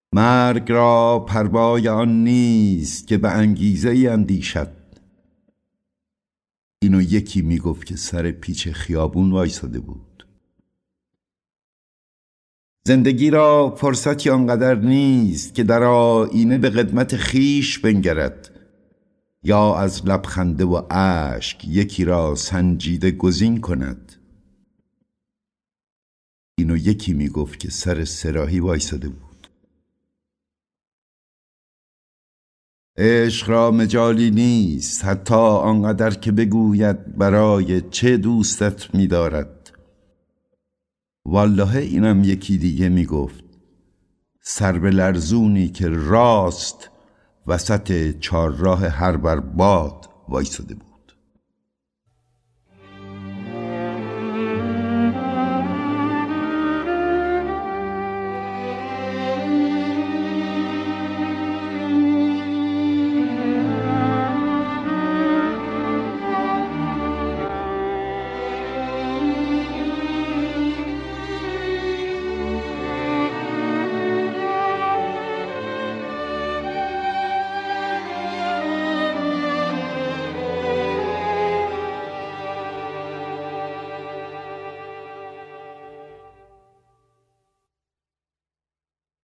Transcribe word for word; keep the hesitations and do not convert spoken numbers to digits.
مرگ را پروای آن نیست که به انگیزه ای اندیشد. اینو یکی میگفت که سر پیچ خیابون وایساده بود. زندگی را فرصتی آنقدر نیست که در آینه به قدمت خیش بنگرد، یا از لبخنده و اشک یکی را سنجیده گزین کند. اینو یکی میگفت که سر سراحی وایساده بود. عشق را مجالی نیست حتی آنقدر که بگوید برای چه دوستت می‌دارد. والله اینم یکی دیگه میگفت، سر به لرزونی که راست وسط چهارراه هر بر باد وایساده بود.